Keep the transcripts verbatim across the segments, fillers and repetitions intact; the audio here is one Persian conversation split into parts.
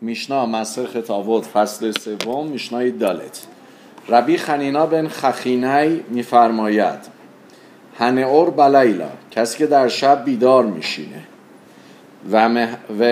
میشنا مسخ تاوت فصل سوم میشنای دالت. ربی خنینا بن خخینی میفرماید هنئور بلیلا، کسی که در شب بیدار میشینه و, مه... و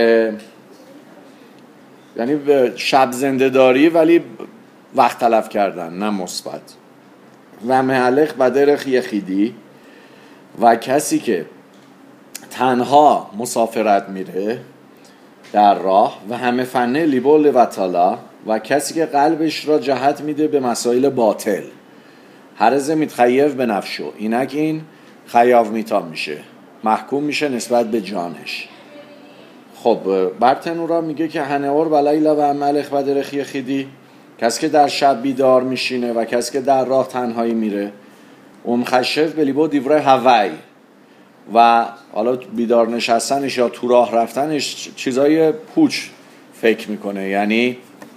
یعنی به شب زنده داری ولی وقت تلف کردن نه مثبت، و مهلق بدرخ یخیدی، و کسی که تنها مسافرت میره در راه، و همه فنه لیبول و تالا، و کسی که قلبش را جهت میده به مسائل باطل، هرزه میتخیف به نفشو، اینک این خیاف میتا میشه، محکوم میشه نسبت به جانش. خب برتنورا میگه که هنئور بلیلا و ملخ بدرخ یخیدی، کسی که در شب بیدار میشینه و کسی که در راه تنهایی میره، اون خشف به لیبو دیوره هوای، و حالا بیدار نشستنش یا تو راه رفتنش چیزای پوچ فکر میکنه، یعنی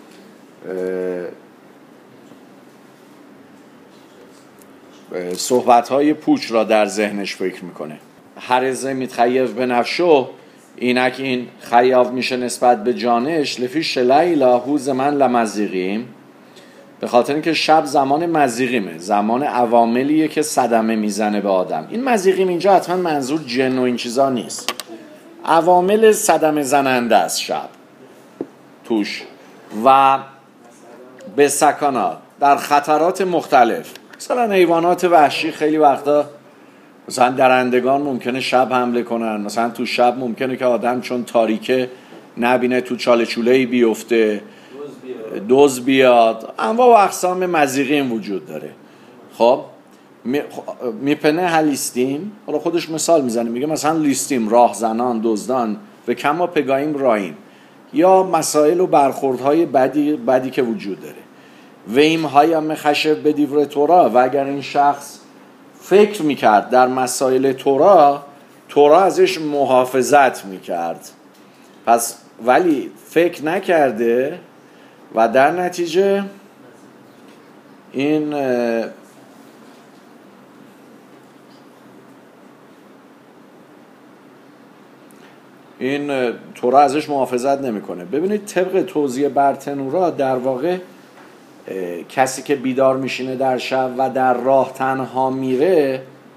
صحبتهای پوچ را در ذهنش فکر میکنه. هرزه میتخیف به نفشو، اینک این خیاف میشه نسبت به جانش، لفی شلیلا هوز من لمزیقیم، به خاطر اینکه شب زمان مزیقیمه، زمان عواملیه که صدمه میزنه به آدم. این مزیقیم اینجا حتما منظور جن و این چیزا نیست، عوامل صدمه زننده است شب توش، و به سکانات در خطرات مختلف، مثلا حیوانات وحشی خیلی وقتا مثلا درندگان ممکنه شب حمله کنن، مثلا تو شب ممکنه که آدم چون تاریکه نبینه تو چاله چوله‌ای بیفته، دوز بیاد، انواع و اقسام مزیقین وجود داره. خب میپنه هلیستیم، حالا خودش مثال میزنه، میگه مثلا لیستیم راهزنان، دزدان و کما پگایم رایم، یا مسائل و برخوردهای بدی بدی که وجود داره. و این های هم خشب به دیور تورا، و اگر این شخص فکر میکرد در مسائل تورا، تورا ازش محافظت میکرد، پس ولی فکر نکرده و در نتیجه این این تورا ازش محافظت نمیکنه. ببینید طبق توضیح برتنورا در واقع کسی که بیدار میشینه در شب و در راه تنها میره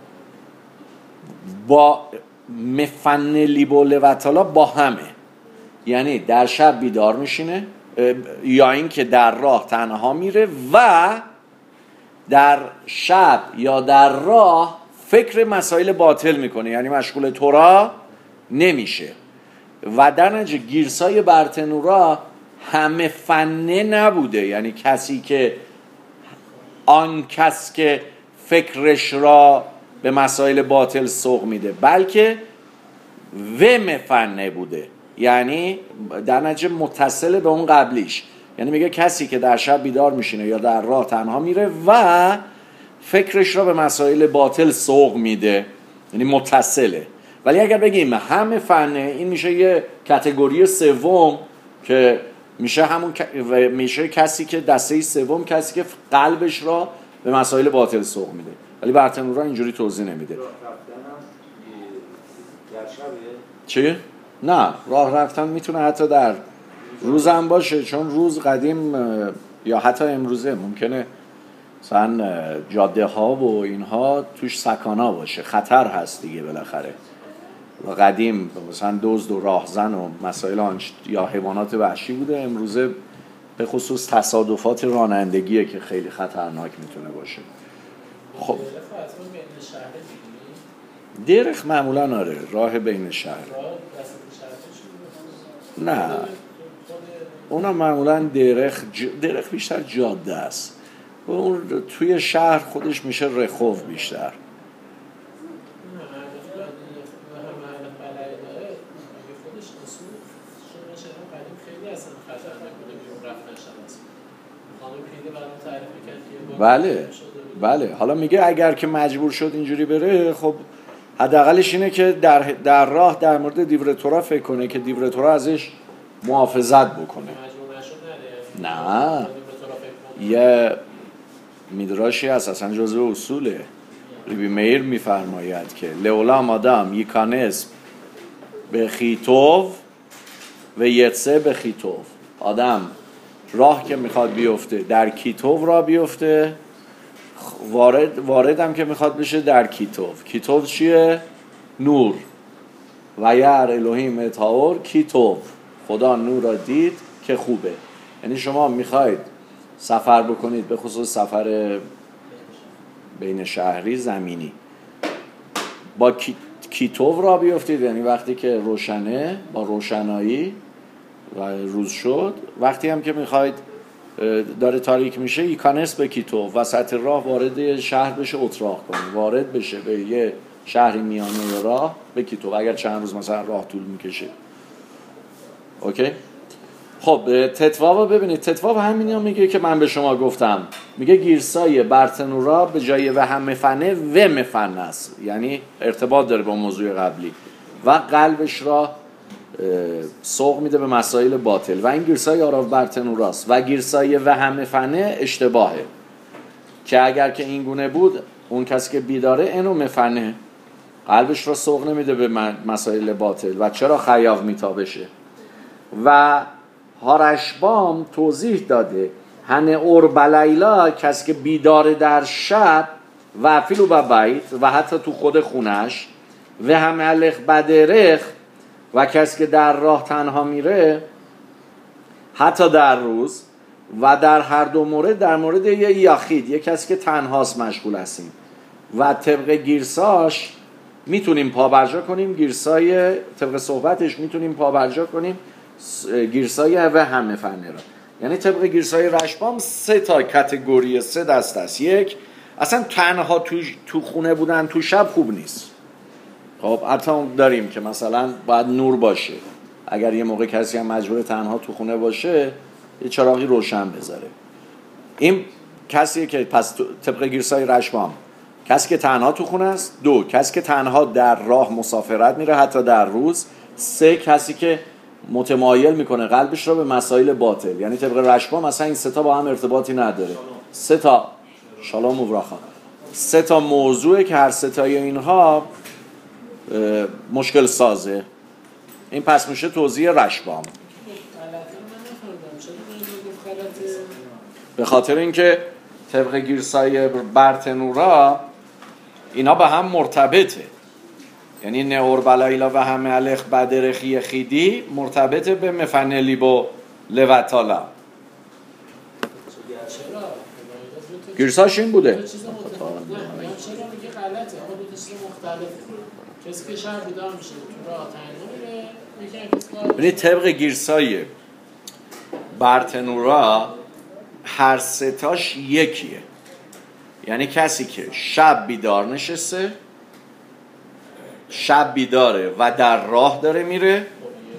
با مفن لیبول و تالا با همه، یعنی در شب بیدار میشینه یا این که در راه تنها میره و در شب یا در راه فکر مسائل باطل میکنه، یعنی مشغول تورا نمیشه. و در نتیجه گیرسای برتنورا همه فنه نبوده، یعنی کسی که آن کس که فکرش را به مسائل باطل سوق میده، بلکه و مفنه بوده، یعنی در نتیجه متصل به اون قبلیش. یعنی میگه کسی که در شب بیدار میشینه یا در راه تنها میره و فکرش را به مسائل باطل سوق میده، یعنی متصله. ولی اگر بگیم همه فنه، این میشه یه کاتگوری سوم که میشه همون میشه کسی که دسته سوم، کسی که قلبش را به مسائل باطل سوق میده. ولی برتنورا اینجوری توضیح نمیده. چی؟ نه، راه رفتن میتونه حتی در روز هم باشه، چون روز قدیم یا حتی امروزه ممکنه مثلا جاده ها و اینها توش سکانا باشه، خطر هست دیگه بالاخره. و قدیم مثلا دزد و راهزن و مسائل آن یا حیوانات وحشی بوده، امروزه به خصوص تصادفات رانندگیه که خیلی خطرناک میتونه باشه. خب درخ معمولا آره، راه بین شهر، نه اونم معمولا درخ ج... درخ بیشتر جاده است، و اون توی شهر خودش میشه رخوف بیشتر. بله بله، حالا میگه اگر که مجبور شد اینجوری بره، خب حداقلش اینه که در در راه در مورد دیور تورا فکر کنه که دیور تورا ازش محافظت بکنه. نه، یه میدراشی هست اصلا جزو اصوله، ربی میر میفرماید که لعلام آدم یکانس به خیتوف و یتسه به خیتوف، آدم راه که میخواد بیفته در کیتوف را بیفته، وارد واردم که میخواد بشه در کیتوف. کیتوف چیه؟ نور. و یر الهیم اتاور کیتوف، خدا نور را دید که خوبه. یعنی شما میخواید سفر بکنید، به خصوص سفر بین شهری زمینی، با کیتوف را بیفتید، یعنی وقتی که روشنه، با روشنایی و روز شد. وقتی هم که میخواید داره تاریک میشه، ایکانس به کیتوف، وسط راه وارد شهر بشه، اتراق کنه، وارد بشه به یه شهری میانه راه به کیتوف، اگر چند روز مثلا راه طول میکشه. اوکی؟ خب تتواب ببینید، تتواب همینی هم میگه که من به شما گفتم، میگه گیرسای برتنورا به جای و هم مفنه و مفنه است، یعنی ارتباط داره با موضوع قبلی و قلبش را سوق میده به مسائل باطل. و این گیرسای آراف برتنوراست و گیرسای و هم مفنه اشتباهه، که اگر که این گونه بود اون کسی که بیداره اینو مفنه، قلبش را سوق نمیده به مسائل باطل و چرا خیاف میتابشه. و هارشبام توضیح داده هنه اور بلیلا، کسی که بیداره در شب و فیلو ببایت و حتی تو خود خونش، و هم الخ بدرخ و کسی که در راه تنها میره حتی در روز، و در هر دو مورد، در مورد یه یخید، یه کسی که تنهاست مشغول هستیم و طبق گیرساش میتونیم پابرجا کنیم، گیرسای طبق صحبتش میتونیم پابرجا کنیم گیرسای و همه فنه را. یعنی طبق گیرسای رشبام سه تا کاتگوری، سه دست است. یک، اصلا تنها تو, تو خونه بودن تو شب خوب نیست. خب حتی داریم که مثلا باید نور باشه، اگر یه موقع کسی هم مجبور تنها تو خونه باشه یه چراغی روشن بذاره. این کسیه که پس طبق گیرسای رشبام کسی که تنها تو خونه است. دو، کسی که تنها در راه مسافرت میره حتی در روز. سه، کسی که متمایل میکنه قلبش را به مسائل باطل. یعنی طبق رشبام مثلا این سه تا با هم ارتباطی نداره. سه تا شالوم و براخا، سه تا موضوعه که هر سه تای اینها مشکل سازه. این پس میشه توضیح رشبام. به خاطر اینکه طبق گیرسای برتنورا اینا به هم مرتبطه، یعنی نور بلایلا و همه الخ بدرخی خیدی مرتبطه به مفنلی با لوتالا. گیرساش این بوده. کسی که شهر بیدار میشه تو راه تنها میره، یعنی طبق گیرسای برتنورا هر ستاش یکیه. یعنی کسی که شب بیدار نشسته، شب بیداره و در راه داره میره،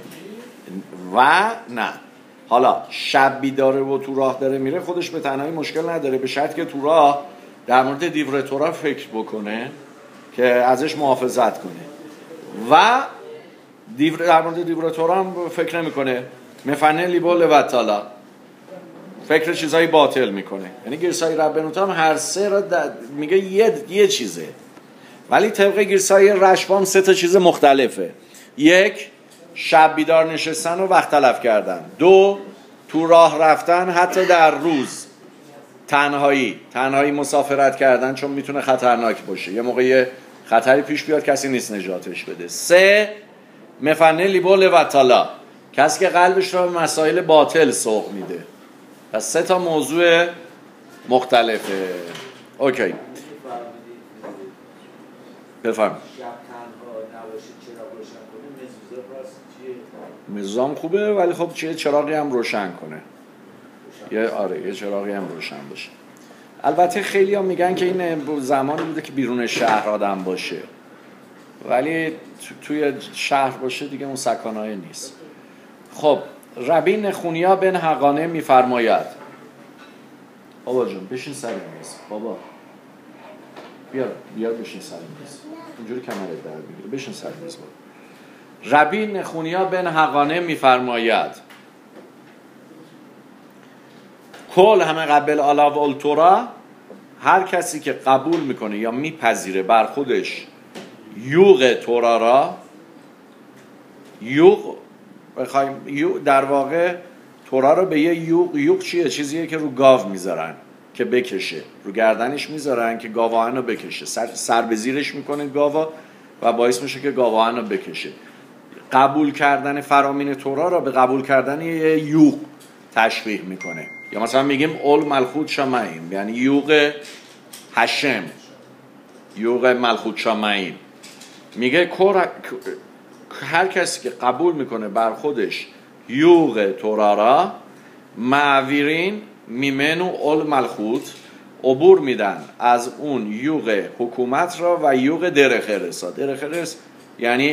و نه حالا شب بیداره و تو راه داره میره، خودش به تنهایی مشکل نداره، به شرط که تو راه در مورد دیورتورا فکر بکنه که ازش محافظت کنه، و دیور در مورد دیورتورا هم فکر نمیکنه، مفنه لیبا لوتالا، فکر چیزای باطل میکنه. یعنی گیرسای ربنوتا هم هر سه را میگه یه یه چیزه، ولی طبق گیرسای رشبام سه تا چیز مختلفه. یک، شب بیدار نشستن و وقت تلف کردن. دو، تو راه رفتن حتی در روز، تنهایی تنهایی مسافرت کردن چون میتونه خطرناک باشه، یه موقعی خطری پیش بیاد کسی نیست نجاتش بده. سه، مفنه لیبا لوتالا، کسی که قلبش رو به مسائل باطل سوق میده. پس سه تا موضوع مختلفه. اوکی، بفرمایید. مزام خوبه، ولی خب چه چراغی هم روشن کنه. یه آره یه چراغی هم روشن باشه. البته خیلی ها میگن که این زمانی بوده که بیرون شهر آدم باشه، ولی توی شهر باشه دیگه اون سکانای نیست. خب ربی نخونیا بن حقانه میفرماید، بابا جون بشین سر میز، بابا بیار بیار بشین سر میز، اینجوری کمرت در بگیره، بشین سر میز. بابا ربی نخونیا بن حقانه میفرماید کل همه قبل علاوه التورا، هر کسی که قبول میکنه یا میپذیره بر خودش یوغ تورا را، یوغ بخوایم یوغ در واقع تورا رو به یه یوق. یوق چیه؟ چیزیه که رو گاو میذارن که بکشه، رو گردنش میذارن که گاوان رو بکشه، سر, سر به زیرش میکنه گاوا و باعث میشه که گاوان رو بکشه. قبول کردن فرامین تورا رو به قبول کردن یه یوق تشبیه میکنه. یا مثلا میگیم اول ملخوت شامعیم، یعنی یوق هشم، یوق ملخوت شامعیم. میگه هر کسی که قبول میکنه بر خودش یوق تورا را، معویرین میمنو اول ملخوت، عبور میدن از اون یوق حکومت را و یوق درخرس ها. درخرس یعنی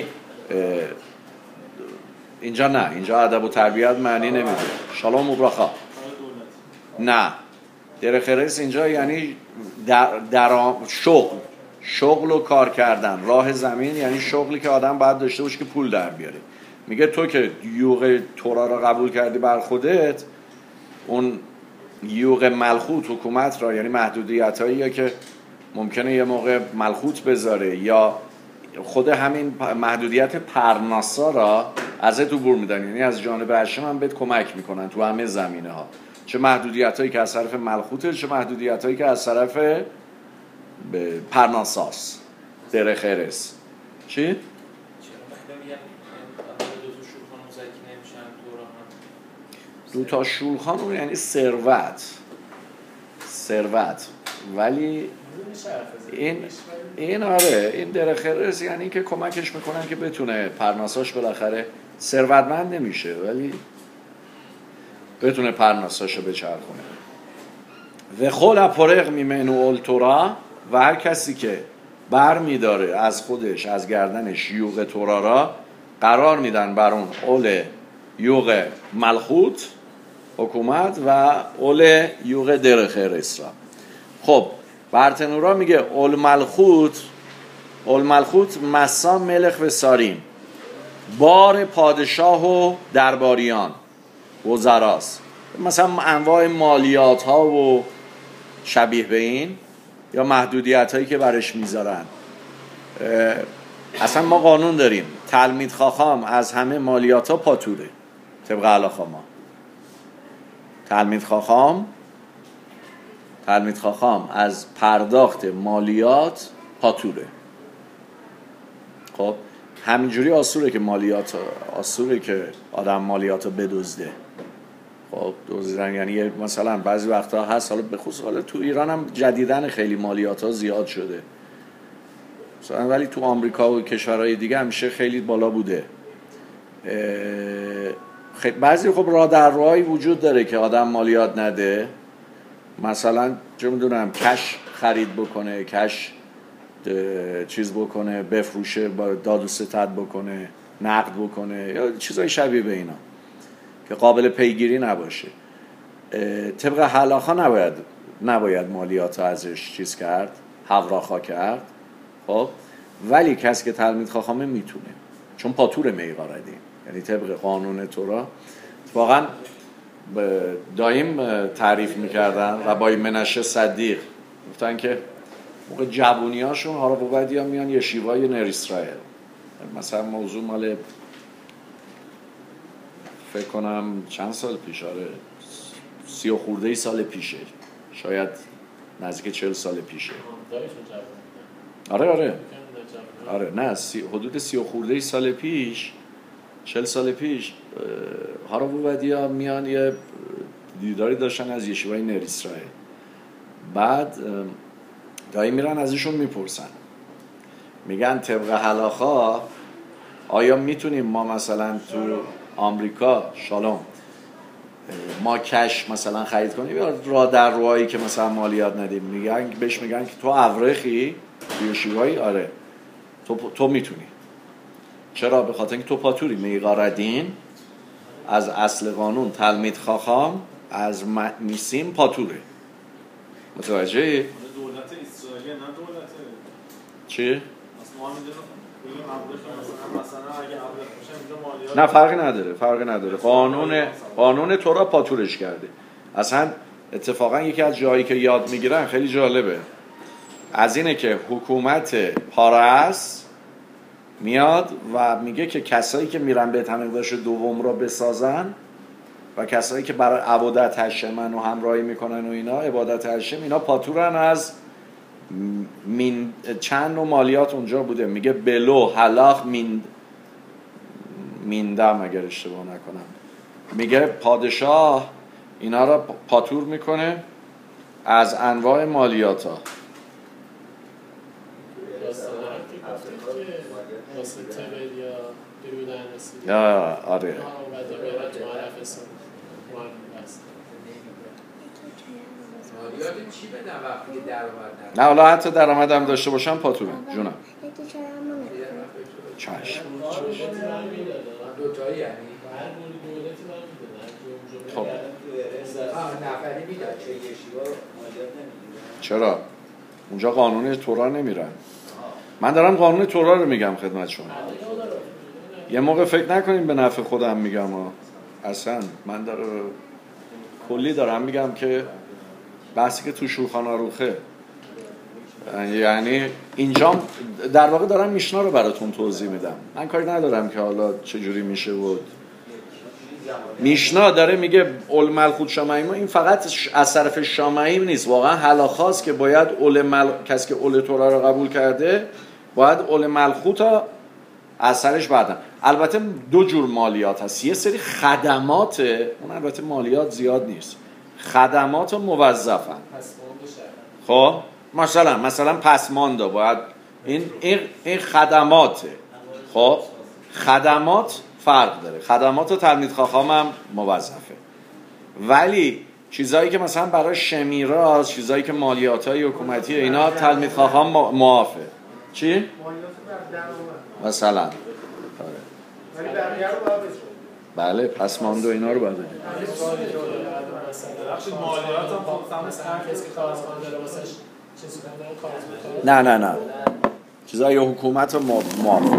اینجا نه، اینجا ادب و تربیت معنی نمیده. شالوم و براخا نه، درخرس اینجا یعنی در, در شغل شغل و کار کردن. راه زمین یعنی شغلی که آدم باید داشته باشه که پول در بیاره. میگه تو که یوغ تورا را قبول کردی بر خودت، اون یوغ ملخوت حکومت را، یعنی محدودیت هایی که ممکنه یه موقع ملخوت بذاره یا خود همین محدودیت پرناسا را ازت عبور میدن، یعنی از جانب هشم هم بهت کمک میکنن تو همه زمینه ها، چه محدودیت هایی که از طرف ملخوته، چه محدودیت هایی که از طرف پرناساس درخرس. چی؟ دو تا شولخان یعنی ثروت، ثروت. ولی این این آره این درخرس یعنی که کمکش میکنن که بتونه پرناساش بالاخره ثروتمند نمیشه ولی بتونه پرناساشو بچرخونه. و خل پرق میمنو اول تورا، و هر کسی که بر میداره از خودش از گردنش یوغ تورا را، قرار میدن بر اون اول یوغ ملخوت حکومت و اول یوغ درخرس را. خب برتنورا میگه اول ملخوت، اول ملخوت مسا ملخ و ساریم، بار پادشاه و درباریان وزراست، مثلا انواع مالیات ها و شبیه به این، یا محدودیت هایی که برش میذارن. اصلا ما قانون داریم تلمید خاخام از همه مالیات ها پاتوره طبق علاقه ما. تلمید خاخام تلمید خاخام از پرداخت مالیات پاتوره. خب همینجوری آسوره که مالیات آسوره که آدم مالیات رو بدزده. خب دزدیدن یعنی مثلا بعضی وقتا هست، حالا به خصوص حالا تو ایران هم جدیدن خیلی مالیات ها زیاد شده مثلا، ولی تو آمریکا و کشورهای دیگه همیشه خیلی بالا بوده. خیلی بعضی خب راه در راهی وجود داره که آدم مالیات نده، مثلا چه میدونم کش خرید بکنه، کش چیز بکنه، بفروشه، با داد و ستد بکنه، نقد بکنه یا چیزای شبیه به اینا که قابل پیگیری نباشه. طبق حلاخا نباید نباید مالیات ازش چیز کرد، هوراخا کرد. خب ولی کسی که تلمید خاخامه میتونه، چون پاتور میقاردی، یعنی طبق قانون تورا. واقعا دایم تعریف میکردن و با منشه صدیق گفتن که موقع جوونی هاشون ها رو بودی ها میان یشیوای نر اسرائیل، مثلا موضوع مال فکر کنم چند سال پیش، آره سی و خورده ای سال پیشه، شاید نزدیک چهل سال پیشه. آره آره آره نه سی، حدود سی و خورده ای سال پیش، چهل سال پیش هارا بودیا میان یه دیداری داشتن از یشیوای نر اسرائیل. بعد دایی میرن ازشون میپرسن، میگن طبق حلاخا آیا میتونیم ما مثلا تو آمریکا شالوم ما کش مثلا خرید کنیم یا راه در روایی که مثلا مالیات ندیم؟ میگن بهش میگن که تو ابرخی یشیوایی، آره تو تو میتونی. چرا؟ به خاطر اینکه تو پاتوری میقاردین از اصل قانون تلمید خاخام از میسیم پاتوره. متوجه؟ دولت اسرائیل نه دولت چی؟ نه فرقی نداره، فرقی نداره. قانون قانون تورا پاتورش کرده. اصلا اتفاقا یکی از جایی که یاد میگیرن خیلی جالبه، از اینه که حکومت پارس میاد و میگه که کسایی که میرن به تمقدارش دوم را بسازن و کسایی که برای عبادت هشمن و همراهی میکنن و اینا عبادت هشم، اینا پاتورن از مین چند و مالیات اونجا بوده. میگه بلو هلاخ مین میندم اگر اشتباه نکنم، میگه پادشاه اینا را پاتور میکنه از انواع مالیات ها. یا آره نه حالا حتی درآمد هم داشته باشم پاتورم جونم. چشم دوتایی یعنی خب نفری میداد چه یشیوا چرا؟ اونجا قانون تورا نمیرن. من دارم قانون تورا رو میگم خدمت شما. یه موقع فکر نکنین به نفع خودم میگم ها. اصلا من دارم کلی دارم میگم که بحثی که تو شولخان آروخه، یعنی اینجا در واقع دارم میشنا رو براتون توضیح میدم. من کاری ندارم که حالا چجوری میشه بود. میشنا داره میگه اول ملخوت شامعیم، این فقط از طرف شامعیم نیست، واقعا حلاخاست که باید اول مل... کسی که اول تورا رو قبول کرده باید اول ملخوت ها از سرش بردن. البته دو جور مالیات هست، یه سری خدمات، اون البته مالیات زیاد نیست، خدمات موظفن. خب مثلا مثلا پسماندا باید این این این خدماته. خب خدمات فرق داره، خدمات تلمید خاخام هم موظفه، ولی چیزایی که مثلا برای شمیراست، چیزایی که مالیاتای حکومتی اینا تلمید خاخام معافه. چی؟ مثلا بله پسماندو اینا رو باید بدیم. نه نه نه چیزای حکومت معافه.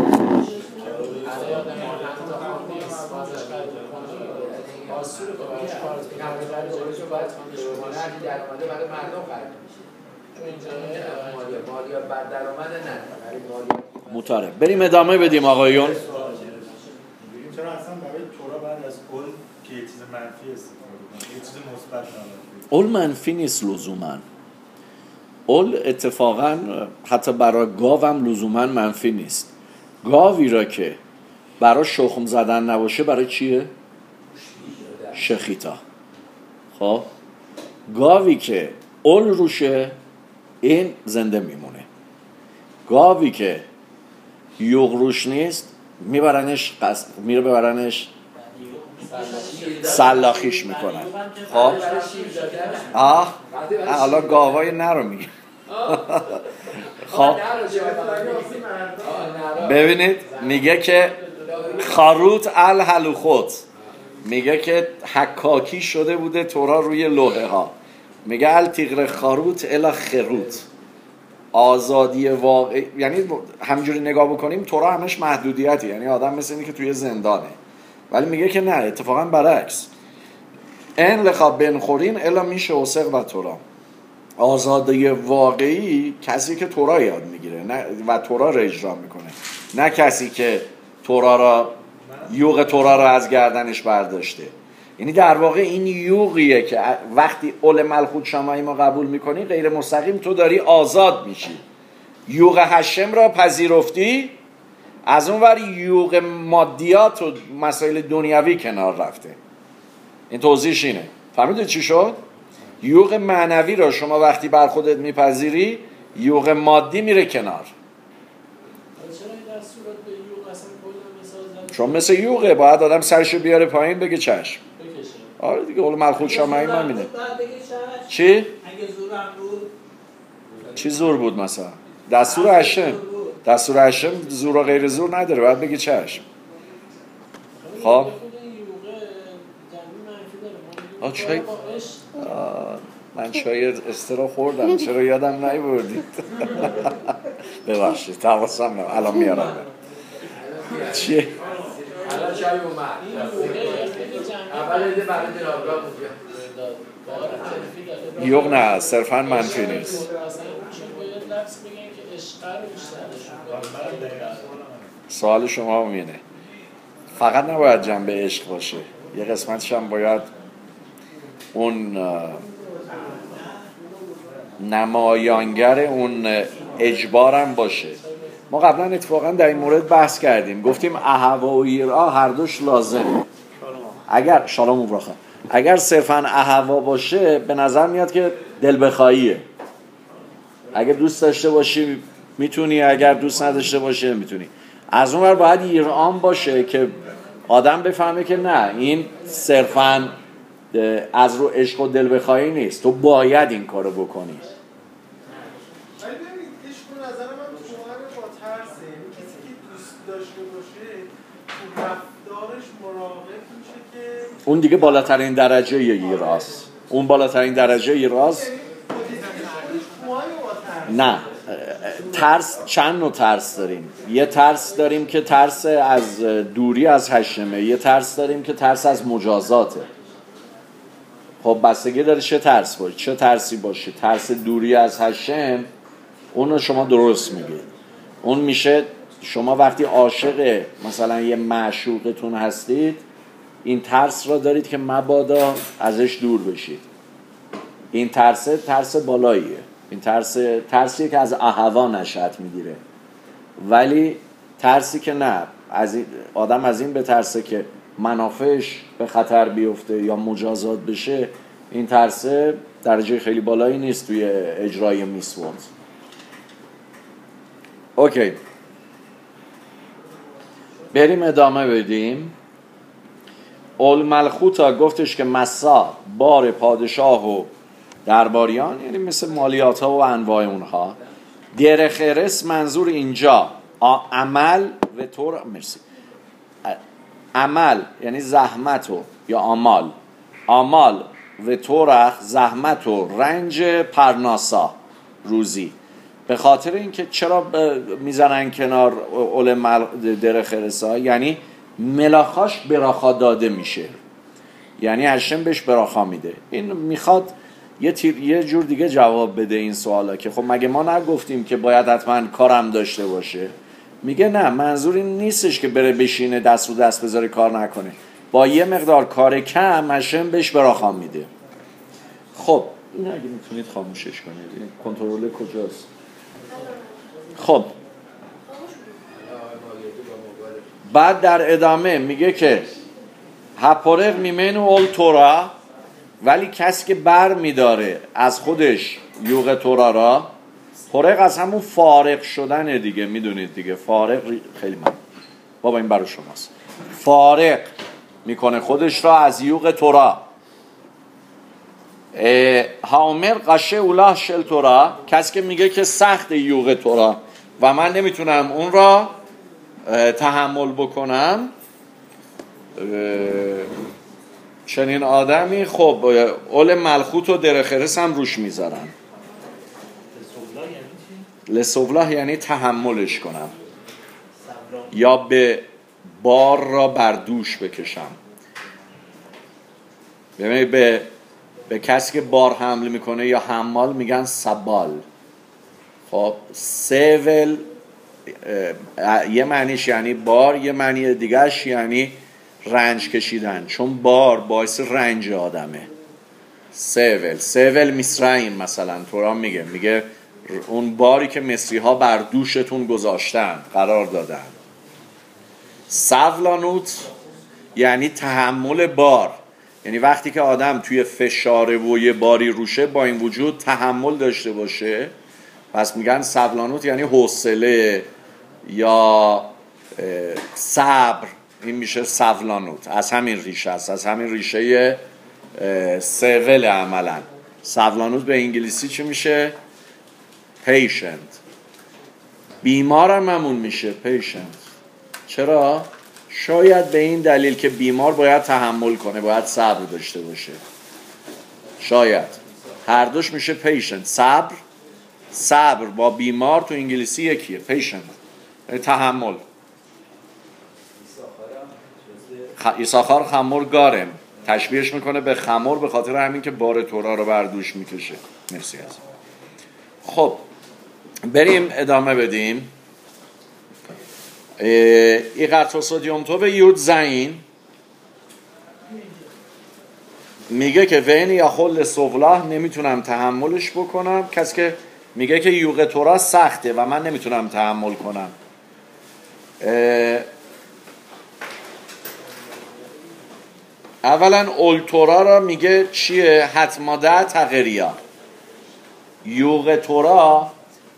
مطاره. بریم ادامه بدیم آقایون. چرا اصلا برای تورا بعد از کل که یه چیز منفی استفاده کنه، یه چیز مثبت نباشه؟ اول منفی نیست لزوما. اول اتفاقا حتی برای گاوم لزوما منفی نیست. گاوی را که برای شخم زدن نباشه برای چیه؟ شخیتا. خب گاوی که اول روشه این زنده میمونه. گاوی که یوغ روش نیست میبرنش قصد میره ببرنش سلاخیش میکنن. خب آه حالا گاوای نرو میگه. خب ببینید میگه که خاروت الحلوخوت، میگه که حکاکی شده بوده تورا روی لوحه ها. میگه التیغر خاروت الا خروت، آزادی واقعی. یعنی همینجوری نگاه بکنیم تورا همش محدودیتی، یعنی آدم مثل اینه که توی زندانه، ولی میگه که نه، اتفاقا برعکس. این لخا بنخورین الا میشه اوسق و تورا. آزادی واقعی کسی که تورا یاد میگیره نه و تورا رو اجرا میکنه، نه کسی که تورا را یوغ تورا را از گردنش برداشته. یعنی در واقع این یوغیه که وقتی اول ملخوت شامعی ما قبول میکنی غیر مستقیم تو داری آزاد میشی. یوغ هشم را پذیرفتی، از اون ور یوغ مادیات و مسائل دنیوی کنار رفته. این توضیحش اینه. فهمیدید چی شد؟ یوغ معنوی را شما وقتی بر خودت میپذیری یوغ مادی میره کنار. چون مثل یوغه باید آدم سرشو بیاره پایین بگه چشم. آره دیگه اول ملخوت شامعی ما میده. چی؟ اگه زورم بود چی زور بود مثلا؟ دستور هشم. دستور هشم زور و غیر زور نداره، باید بگه چشم. خب آه چای آه من چای استرا خوردم، چرا یادم نیوردید؟ ببخشید حواسم نبود، الان میارم. چیه؟ الان چای اومد. اول ایده برای جنابگاه بود. یوغ نه، صرفا منفی نیست. سوال شما هم اینه، فقط نباید جنبه عشق باشه. یه قسمتش هم باید اون نمایانگر اون اجبارم باشه. ما قبلا اتفاقا در این مورد بحث کردیم، گفتیم اهوا و ایرا هر دوش لازمه. اگر شالام و براخه اگر صرفا اهوا باشه به نظر میاد که دل بخواهیه. اگر دوست داشته باشی میتونی، اگر دوست نداشته باشه میتونی. از اون ور باید ایران باشه که آدم بفهمه که نه، این صرفا از رو عشق و دل بخواهی نیست، تو باید این کارو بکنی. ولی ببینید عشق به نظر من شوهر با ترسه. کسی که دوست داشته باشه تو رفتارش مراقب میشه که اون دیگه بالاترین درجه ایراست. اون بالاترین درجه ایراست. نه، ترس چند نوع ترس داریم. یه ترس داریم که ترس از دوری از هشمه، یه ترس داریم که ترس از مجازاته. خب بستگی داره چه ترس باشه، چه ترسی باشه. ترس دوری از هشم اونو شما درست میگید. اون میشه شما وقتی عاشق مثلا یه معشوقتون هستید، این ترس را دارید که مبادا ازش دور بشید. این ترس ترس بالاییه. این ترس ترسی که از اهوا نشأت میگیره. ولی ترسی که نه، از این آدم از این به ترسه که منافعش به خطر بیفته یا مجازات بشه، این ترس درجه خیلی بالایی نیست توی اجرای میسوات. اوکی، بریم ادامه بدیم. اول ملخوتا گفتش که مسا بار پادشاه و درباریان، یعنی مثل مالیات ها و انواع اونها. دیر خرس منظور اینجا عمل و طور مرسی عمل یعنی زحمت و یا آمال آمال و طورخ زحمت و رنج پرناسا روزی. به خاطر اینکه چرا میزنن کنار اول مل... در خرسا، یعنی ملاخاش براخا داده میشه، یعنی هشم بهش براخا میده. این میخواد یه, تیر... یه جور دیگه جواب بده این سوالا که خب مگه ما نگفتیم که باید حتما کارم داشته باشه؟ میگه نه، منظور این نیستش که بره بشینه دست رو دست بذاره کار نکنه. با یه مقدار کار کم هشم بهش براخا میده. خب این اگه میتونید خاموشش کنید، این کنترل کجاست؟ خب بعد در ادامه میگه که هپارق میمنو اول تورا، ولی کسی که بر میداره از خودش یوغ تورا را، پرق از همون فارق شدن دیگه، میدونید دیگه فارق خیلی من بابا این برای شماست. فارق میکنه خودش را از یوغ تورا. هاومر قشه اوله شل تورا، کسی که میگه که سخت یوغ تورا و من نمیتونم اون را تحمل بکنم، چنین آدمی خب اول ملخوت و درخرس هم روش میذارن. لسوله یعنی تحملش کنم یا به بار را بر دوش بکشم. ببینید به به کسی که بار حمل میکنه یا حمال میگن سبال. خب سول یه معنیش یعنی بار، یه معنی دیگهش یعنی رنج کشیدن، چون بار باعث رنج آدمه. سول سول مصرعین مثلا تورا میگه میگه اون باری که مصری ها بر دوشتون گذاشتن قرار دادن. سولانوت یعنی تحمل بار، یعنی وقتی که آدم توی فشار و یه باری روشه با این وجود تحمل داشته باشه، پس میگن سولانوت یعنی حوصله یا صبر. این میشه سولانوت، از همین ریشه است، از همین ریشه سول عملا. سولانوت به انگلیسی چی میشه؟ پیشنت. بیمارم همون میشه پیشنت. چرا؟ شاید به این دلیل که بیمار باید تحمل کنه، باید صبر داشته باشه. شاید هر دوش میشه پیشنت. صبر صبر با بیمار تو انگلیسی یکیه، پیشنت تحمل. ایساخار خمر گارم تشبیهش میکنه به خمر، به خاطر همین که بار تورا رو بر دوش میکشه. مرسی از خب بریم ادامه بدیم. ای قطر سودیوم تو به یود زین میگه که وین یا خل سفلاه نمیتونم تحملش بکنم. کسی که میگه که یوغ تورا سخته و من نمیتونم تحمل کنم. اولا اولتورا را میگه چیه؟ حتماده تغییریا. یوغ تورا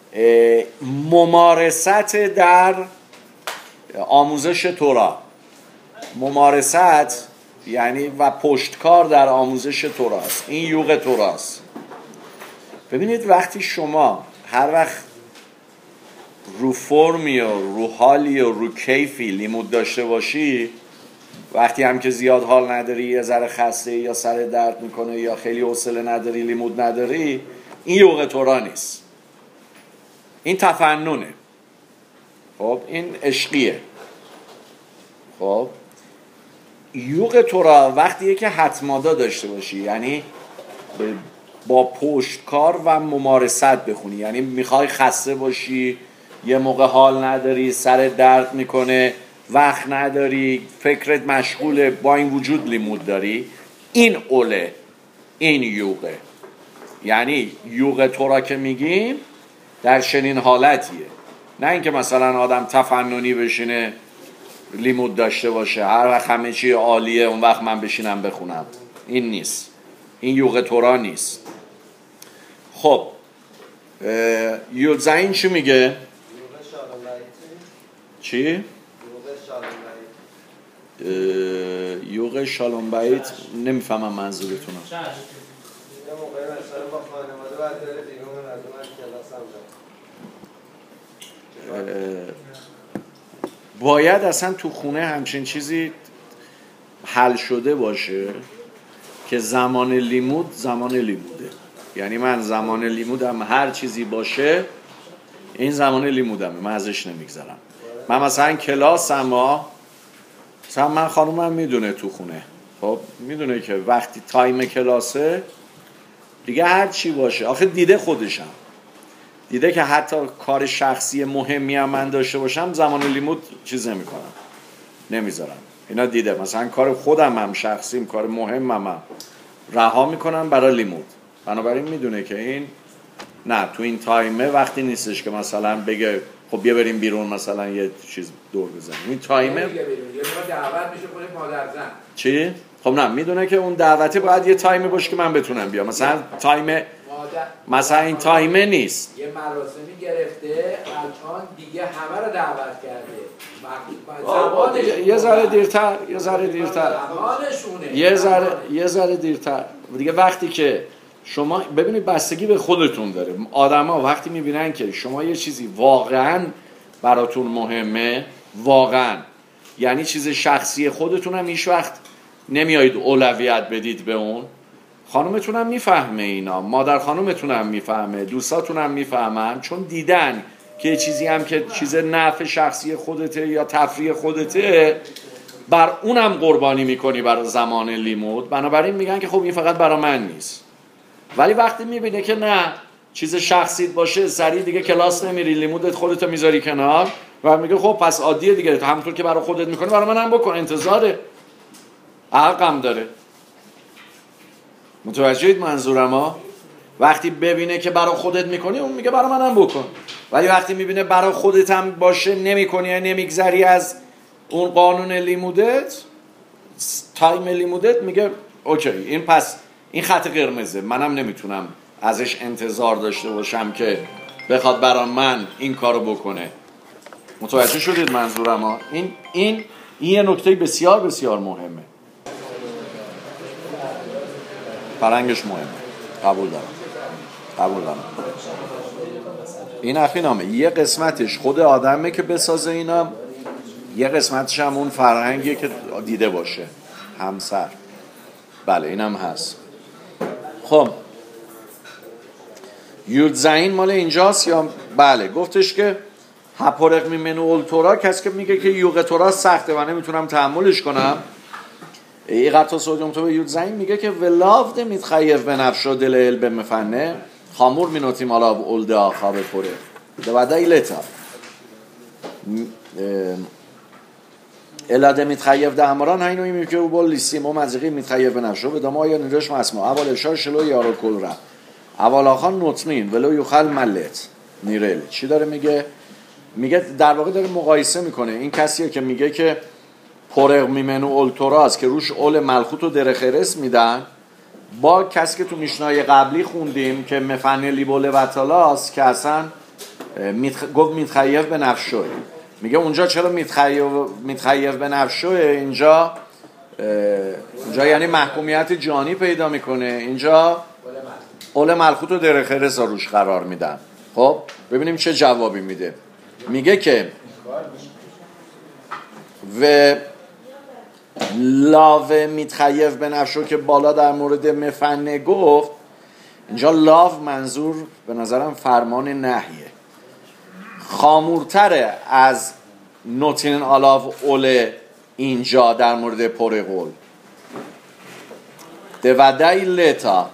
ممارست در آموزش تورا، ممارست یعنی و پشتکار در آموزش توراست. این یوغ توراست. ببینید وقتی شما هر وقت رو فرمی و رو حالی و رو کیفی لیمود داشته باشی، وقتی هم که زیاد حال نداری، یه ذره خسته یا سر درد میکنه یا خیلی حوصله نداری، لیمود نداری، این یوغ تورا نیست، این تفننه. خب این عشقیه. خب یوغ تورا وقتیه که حتمادا داشته باشی، یعنی با پشتکار و ممارست بخونی، یعنی میخوای خسته باشی، یه موقع حال نداری، سر درد میکنه، وقت نداری، فکرت مشغوله، با این وجود لیمود داری، این اوله، این یوغه. یعنی یوغ تورا که میگیم در چنین حالتیه، نه اینکه مثلا آدم تفننی بشینه لیمود داشته باشه، هر وقت همه چی عالیه اون وقت من بشینم بخونم. این نیست، این یوغ تورا نیست. خب یودزین چی میگه؟ چی؟ یوغ شالوم بیت نمیفهمم منظورتونم. یه موقعی مثلا با خانواده بعد داره بیرون از اون کلاس هم باید اصلا تو خونه همچین چیزی حل شده باشه که زمان لیمود زمان لیموده. یعنی من زمان لیمودم هر چیزی باشه این زمان لیمودمه، من ازش نمیگذرم. من مثلا کلاس اما مثلا من خانومم میدونه تو خونه، خب میدونه که وقتی تایم کلاسه دیگه هر چی باشه، آخه دیده خودشم دیده که حتی کار شخصی مهمی هم من داشته باشم زمان لیمود چیز نمی کنم، نمیذارم. اینا دیده، مثلا کار خودم هم شخصیم، کار مهمم هم رها میکنم برای لیمود. بنابراین میدونه که این نه، تو این تایمه وقتی نیستش که مثلا بگه خب بیا بریم بیرون مثلا یه چیز دور بزنیم. این تایمه یه دعوت میشه کنه مادر زن. چی؟ خب نه، میدونه که اون دعوتی باید یه تایمی باشه که من بتونم بیام. مثلا تایم مثلا این تایمه نیست، یه مراسمی گرفته الان دیگه همه رو دعوت کرده، یه ذره دیرتر یه ذره دیرتر یه ذره یه ذره دیرتر دیگه. وقتی که شما ببینید بستگی به خودتون داره. آدما وقتی میبینن که شما یه چیزی واقعا براتون مهمه، واقعا یعنی چیز شخصی خودتون هم هیچ وقت نمیایید اولویت بدید به اون. خانومتون هم میفهمه اینا، مادر خانومتون هم میفهمه، دوستاتون هم میفهمن، چون دیدن که چیزی هم که چیز نفع شخصی خودته یا تفریح خودته بر اونم قربانی میکنی برای زمان لیمود. بنابراین میگن که خب این فقط برای من نیست. ولی وقتی میبینه که نه، چیز شخصیت باشه، سریع دیگه کلاس نمیری، لیمودت خودتو میذاری کنار و میگه خب پس عادیه دیگه، همونطور که برای خودت میکنی برای منم بکن، انتظاره، حقم داره. متوجهید منظورم ها؟ وقتی ببینه که برای خودت میکنی اون میگه برای منم بکن. ولی وقتی میبینه برای خودت هم باشه نمیکنی یا نمیگذری از اون قانون لیمودت، تایم لیمودت، میگه اوکی این پس این خط قرمزه، منم نمیتونم ازش انتظار داشته باشم که بخواد برای من این کارو بکنه. متوجه شدید منظورم ها؟ این این این یه نکته بسیار بسیار مهمه، فرنگش مهمه، قبول دارم قبول دارم. این اخی نامه یه قسمتش خود آدمه که بسازه اینا، یه قسمتش هم اون فرهنگیه که دیده باشه همسر. بله اینم هست. خب یودزین مال اینجاست یا بله؟ گفتش که هپورق میمنو اولتورا، کسی که میگه که یوغ تورا سخته و نمیتونم تحملش کنم. ای قطع سودیوم تو به یودزین میگه که ولاوده میتخیف به نفشو دل ال به مفنه خامور مینوتیم حالا اولده آخواب پره ده بعده ایلتا. الاده מתחייב דאמרן היינו אם יקראו בו ליסים או מזיקים מתחייב בנפשו ודמו היה נדרש מעצמו אבל אפשר שלא יארע כל רע אבל آخر نطمین ولو یخل ملت نیرل. چی داره میگه؟ میگه در واقع داره مقایسه میکنه این کسیه که میگه که پرق میمنو اولتوراز که روش اول ملخوت و درخرس میدن با کسی که تو میشنای قبلی خوندیم که مفنلی بوله بطلاست که اصلا میتخ... گفت میتخیف به نفشوه. میگه اونجا چرا میتخیف, میتخیف به نفشوه؟ اینجا اینجا یعنی محکومیت جانی پیدا میکنه. اینجا اول ملخوت و درخرس روش قرار میدن. خب ببینیم چه جوابی میده. میگه که و لاو میتخیف به نفشو که بالا در مورد مفنه گفت، اینجا لاو منظور به نظرم فرمان نهیه، خامورتره از نوتین آلاو اول اینجا در مورد پر قول دوادای لتا.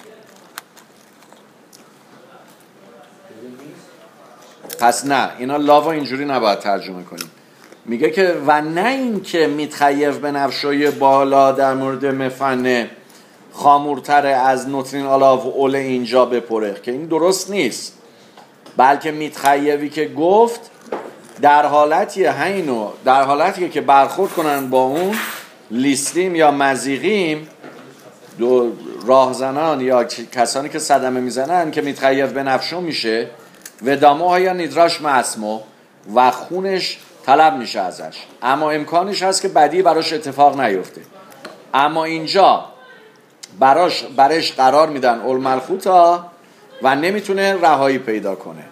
پس نه اینا لاو اینجوری نباید ترجمه کنیم. میگه که و نه این که میتخیف به نفشوی بالا در مورد مفنه خامورتره از نوترین آلاو اول اینجا بپره، که این درست نیست، بلکه میتخیفی که گفت در حالتیه هینو در حالتیه که برخورد کنن با اون لیستیم یا مزیقیم دو راهزنان یا کسانی که صدمه میزنن که میتخیف به نفشو میشه و داموها یا نیدراش معصمو و خونش طلب میشه ازش، اما امکانش هست که بدی براش اتفاق نیفته. اما اینجا براش برش قرار میدن اول ملخوتا و نمیتونه رهایی پیدا کنه.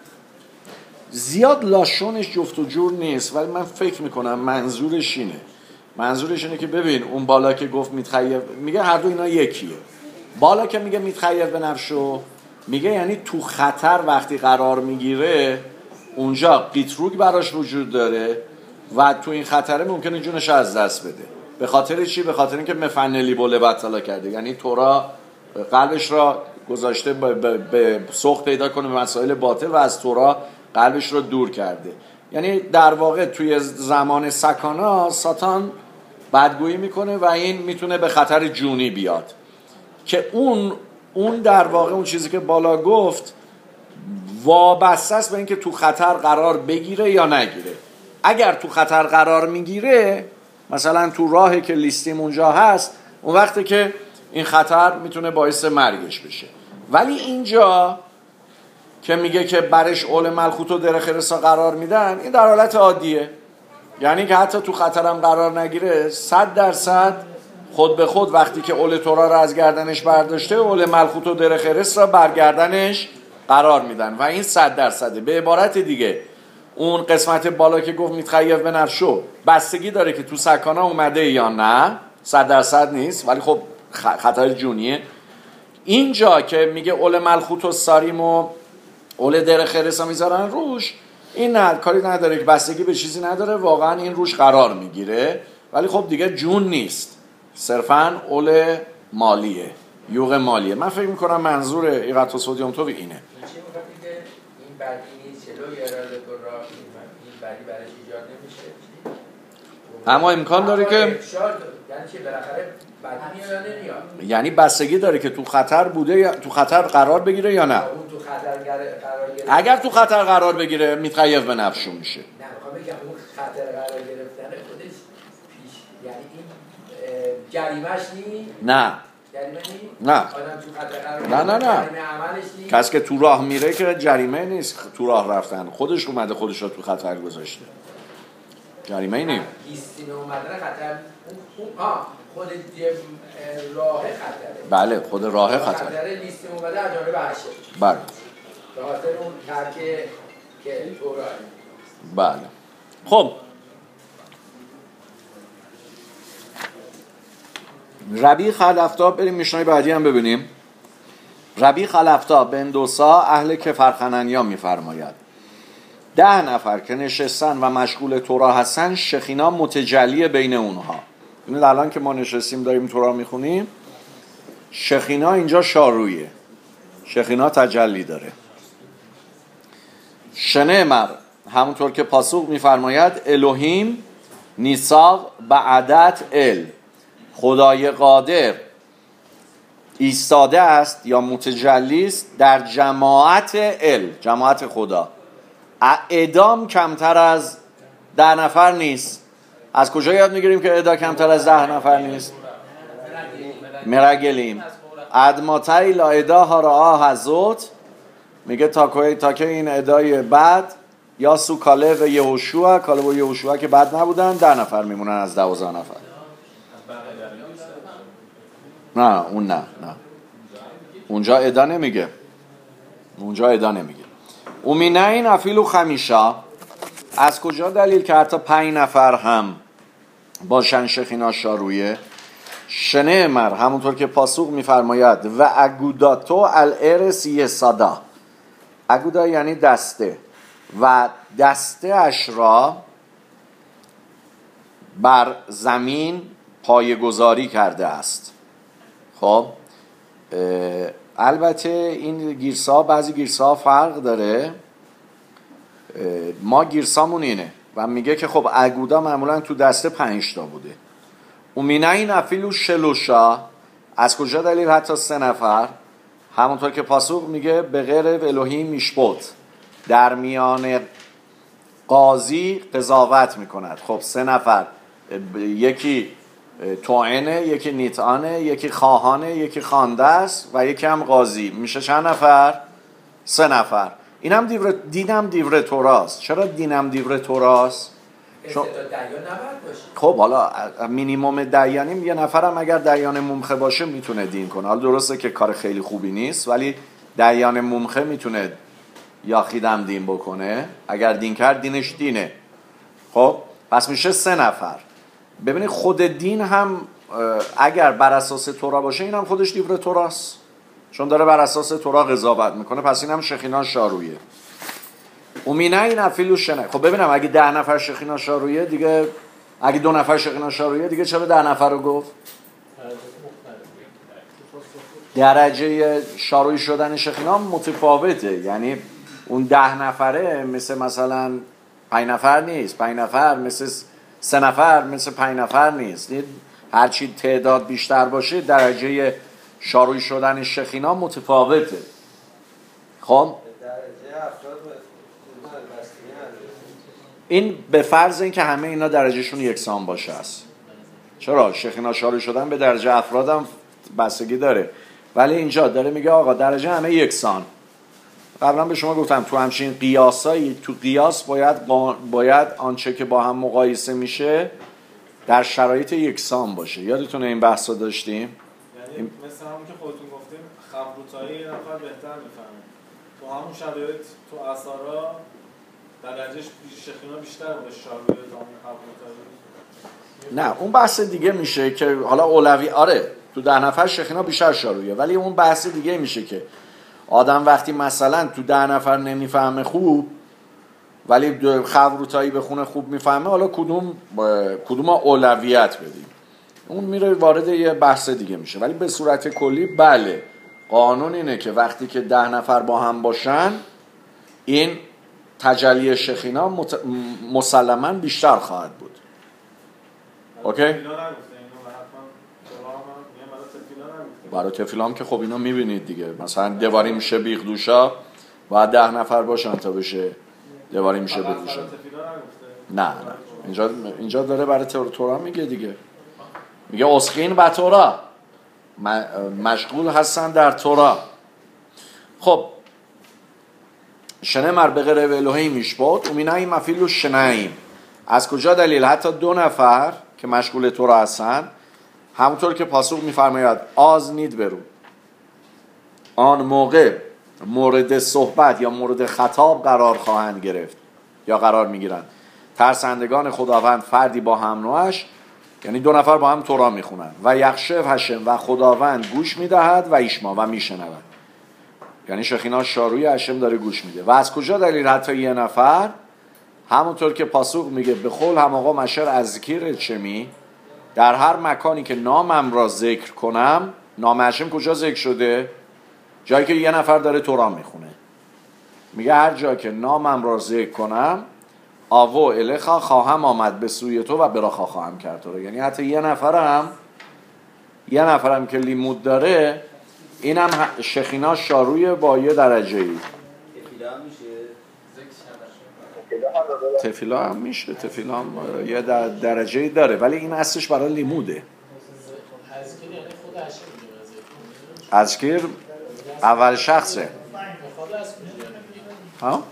زیاد لاشونش جفت و جور نیست، ولی من فکر میکنم منظورش اینه منظورش اینه که ببین اون بالا که گفت میتخیف، میگه هر دو اینا یکیه. بالا که میگه میتخیف به نفشو، میگه یعنی تو خطر وقتی قرار میگیره اونجا قیتروگ براش وجود داره و تو این خطره ممکنه جونش از دست بده. به خاطر چی؟ به خاطر اینکه مفنلی بوله بطلا کرده، یعنی تورا قلبش را گذاشته به سوخت پیدا کنه به مسائل باطل و از تورا قلبش رو دور کرده. یعنی در واقع توی زمان سکانا ساتان بدگویی میکنه و این میتونه به خطر جونی بیاد، که اون اون در واقع اون چیزی که بالا گفت وابسته است به اینکه تو خطر قرار بگیره یا نگیره. اگر تو خطر قرار میگیره، مثلا تو راهی که لیستیم اونجا هست، اون وقتی که این خطر میتونه باعث مرگش بشه. ولی اینجا که میگه که برش اول ملخوت و درخرسا قرار میدن، این در حالت عادیه، یعنی که حتی تو خطرم قرار نگیره صد درصد خود به خود وقتی که اول تورا را از گردنش برداشته اول ملخوت و درخرس را برگردنش قرار میدن و این صد درصده. به عبارت دیگه اون قسمت بالا که گفت میتخیف به نفشو بستگی داره که تو سکانا اومده یا نه، صد درصد نیست، ولی خب خطر جونیه. اینجا که میگه اول ملخوت و ساریم و اول درخرس ها میذارن روش، این نه کاری نداره که بستگی به چیزی نداره، واقعا این روش قرار میگیره، ولی خب دیگه جون نیست، صرفاً اول مالیه، یوغ مالیه. من فکر میکنم منظور ایقات و سودیوم تو اینه. چی میگه که این بدی نیست چلو یه اراده تو را این بدی برش ایجاد نمیشه، اما امکان داره که یعنی چی بالاخره بدی میاد نمیاد، یعنی بستگی داره که تو خطر بوده یا تو خطر قرار بگیره یا نه. اون تو خطر قرار گرفت، اگر تو خطر قرار بگیره میتخیف به نفشو میشه. نه میخوام بگم اون خطر قرار گرفتن خودش پیش، یعنی این جریمه‌اش نیست. نه نه آدم تو خطر قرار نه نه نه جریمه عملش نیست. کسی که تو راه میره که جریمه نیست، تو راه رفتن خودش اومده خودش رو تو خطر گذاشته، جریمه نیست. لیستین اومدن خطر اون ها خود راه خطره. بله خود راه خطره. خطر لیستین اومده از جانب عرشه. بله. به خاطر اون ترک که تورا. بله. خب ربی خلفتا، بریم میشنای بعدی هم ببینیم. ربی خلفتا بن دوسا اهل کفرخننیا میفرماید ده نفر که نشستن و مشغول تورا هستن شخینا متجلی بین اونها. اینو الان که ما نشستیم داریم تورا میخونیم، شخینا اینجا شارویه، شخینا تجلی داره. شنه مر همونطور که پاسوق میفرماید الوهیم نیساق بعدت ال، خدای قادر ایستاده است یا متجلی است در جماعت ال، جماعت خدا. اعدام کمتر از ده نفر نیست. از کجا یاد میگیریم که اعدام کمتر از ده نفر نیست؟ مرگلیم ادماتای لا ادا ها را هزوت، میگه تا تا که این ادای بعد یا سو کاله و یهوشوع، کاله و یهوشوع که بعد نبودن، ده نفر میمونن از دوازده نفر. نه اون نه نه اونجا ادا نمیگه، اونجا ادا نمیگه. اومینین افیلو خمیشا، از کجا دلیل که حتی پنج نفر هم باشن شخینا شارویه؟ شنه مر، همونطور که پاسوق میفرماید و اگوداتو الارس یسادا، اگودا یعنی دسته، و دسته اش را بر زمین پایه‌گذاری کرده است. خب البته این گیرسا، بعضی گیرسا فرق داره، ما گیرسامون اینه و میگه که خب اگودا معمولا تو دسته پنج تا بوده. اومینین افیلو شلوشا، از کجا دلیل حتی سه نفر؟ همونطور که پاسوق میگه به غیر الوهی میشپوت، در میان قاضی قضاوت میکند. خب سه نفر، یکی توعنه، یکی نیتانه، یکی خواهانه، یکی خوانده است و یکی هم قاضی، میشه چند نفر؟ سه نفر. اینم دیور دینم دیور توراست. چرا دینم دیور توراست؟ شو... دیان نباید باشه. خب حالا مینیمم دیانیم یه نفرم اگر دیان ممخه باشه میتونه دین کنه. حالا درسته که کار خیلی خوبی نیست، ولی دیان ممخه میتونه یا خیدم دین بکنه. اگر دین کرد دینش دینه. خب پس میشه سه نفر. ببینید خود دین هم اگر بر اساس تورا باشه این هم خودش دیور توراست، چون داره بر اساس تورا قضاوت میکنه. پس این هم شخینا شارویه. اومینه این افیلو شنه. خب ببینم اگه ده نفر شخینا شارویه دیگه، اگه دو نفر شخینا شارویه دیگه چرا ده نفر رو گفت؟ درجه شاروی شدن شخینا متفاوته. یعنی اون ده نفره مثل مثلا پنج نفر نیست، پنج نفر مثل سه نفر مثل پنج نفر نیست. هرچی تعداد بیشتر باشه درجه شاروی شدن شخینا متفاوته. خب این به فرض این که همه اینا درجهشون یکسان باشه است. چرا؟ شخینا شاروی شدن به درجه افرادم بستگی داره، ولی اینجا داره میگه آقا درجه همه یکسان. قبلا به شما گفتم تو همچین قیاسایی، تو قیاس باید باید آنچه که با هم مقایسه میشه در شرایط یکسان باشه. یادتونه این بحثا داشتیم؟ یعنی مثل همون که خودتون گفتیم خبروتایی یه نفر بهتر میفهمه. تو همون شرایط تو اثارا درجهش شخینا بیشتر باشه شاروی تا اون خبروتایی. نه اون بحث دیگه میشه که حالا اولوی، آره تو ده نفر شخینا بیشتر شارویه، ولی اون بحث دیگه میشه که آدم وقتی مثلا تو ده نفر نمیفهمه خوب ولی خبروتایی بخونه خوب میفهمه، حالا کدوم کدوم اولویت بدیم، اون میره وارد یه بحث دیگه میشه. ولی به صورت کلی بله قانون اینه که وقتی که ده نفر با هم باشن این تجلی شخینا مت... مسلماً بیشتر خواهد بود. اوکی؟ برای تفیلام که خب اینا میبینید دیگه، مثلا دواری میشه بیخ دوشا باید ده نفر باشن تا بشه دواری میشه بیخ دوشا. نه نه اینجا اینجا داره برای تورا میگه دیگه، میگه اسخین با تورا، مشغول هستن در تورا. خب شنه مر به غیر الوهی میشباد اومینای مفیلو شنایم، از کجا دلیل حتی دو نفر که مشغول تورا هستن، همونطور که پاسوق میفرماید آز نید برو، آن موقع مورد صحبت یا مورد خطاب قرار خواهند گرفت یا قرار میگیرند ترسندگان خداوند، فردی با هم نوعش، یعنی دو نفر با هم تورا میخونن و یخشف هشم و خداوند گوش میدهد و ایشما و میشنود، یعنی شخینا شاروی هشم داره گوش میده. و از کجا دلیل حتی یه نفر؟ همونطور که پاسوق میگه به قول هم آقا مشر اذکیر چمی، در هر مکانی که نامم را ذکر کنم. نام هشم کجا ذکر شده؟ جایی که یه نفر داره تورا میخونه. میگه هر جا که نامم را ذکر کنم آوو الخا خواهم آمد به سوی تو و براخا خواهم کرد تو رو. یعنی حتی یه نفرم یه نفرم که لیمود داره اینم شخینا شاروی با یه درجه ای. تفیلا هم میشه، تفیلا هم یه درجه ای داره، ولی این اصلش برای لیموده. ازکیر اول شخصه. ها؟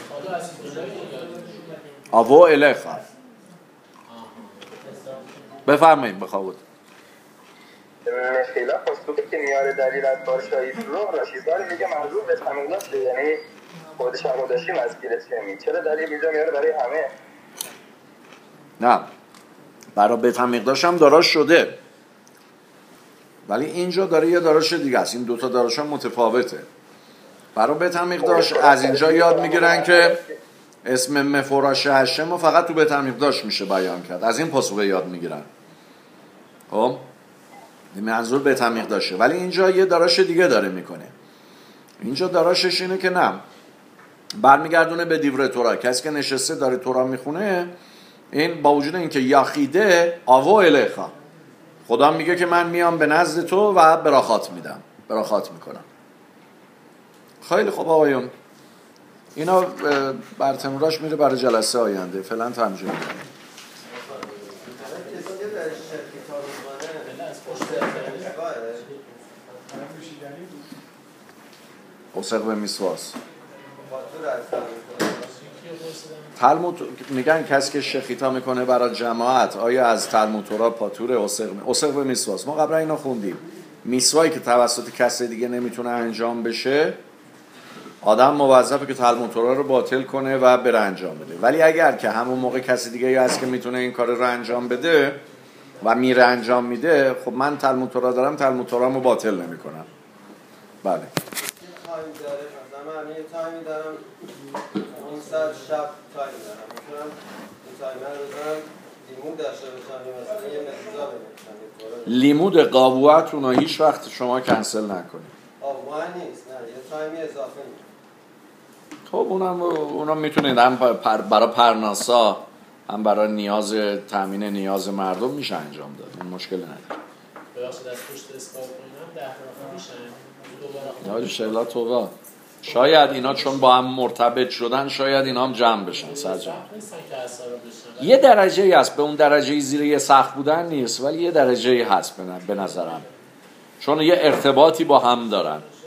آوو الخا. بفرمایید بخواد. خیلی خواستوبه که میاره دلیل از بارشایی رو راشیزار میگه منظور به همین داشته، یعنی خودش هم داشتیم از گیرش کمی. چرا دلیل اینجا میاره برای همه؟ نه برای بیت مقداش هم داراش شده، ولی اینجا داره یه داراش دیگه است. این دوتا داراش هم متفاوته. برای بیت مقداش از اینجا یاد میگیرن که اسم مفراش هشم و فقط تو بیت مقداش میشه بیان کرد، از این پاسخه یاد میگیرن. خب منظور بیت مقداشه، ولی اینجا یه داراش دیگه داره میکنه. اینجا داراشش اینه که نه، برمیگردونه به دیور تورا. کسی که نشسته داره تورا میخونه، این با وجود اینکه یخیده آوو الخا، خدا میگه که من میام به نزد تو و براخات میدم، براخات میکنم. خیلی خوب آقایون، اینا برتموراش میره برای جلسه آینده. فعلا ترجمه کنیم. اوسق به میسواس تلمود میگن کسی که شخیتا میکنه برای جماعت، آیا از تلمود تورا پاتور اوسق اوسق به میسواس؟ ما قبلا اینو خوندیم. میسوایی که توسط کسی دیگه نمیتونه انجام بشه، آدم موظفه که تلمود تورا رو باطل کنه و بره انجام بده. ولی اگر که همون موقع کسی دیگه هست که میتونه این کار رو انجام بده و میره انجام میده، خب من تلمود تورا دارم، تلمود تورامو باطل نمیکنم. بله. تایم داره، مثلا من یه تایمی دارم، اون ساعت شب تایم دارم، میتونم این تایمر رو بزنم لیمود داشته باشم، مثلا یه مزیزا بنویسم. لیمود قاوواتون رو هیچ وقت شما کنسل نکنید. قاووه نیست، نه یه تایمی اضافه میکنم. خب اونم اونم میتونید هم پر برای پرناسا هم برای نیاز تامین نیاز مردم میشه انجام داد. اون مشکل نداره. ببخشید از پشت اسکایپ کنم ده رقم میشن. یا شلا توبا. شاید اینا چون با هم مرتبط شدن، شاید اینا هم جمع بشن، سرجم. یه درجه ای هست، به اون درجه زیر یه سخت بودن نیست، ولی یه درجه ای هست به نظرم، چون یه ارتباطی با هم دارن.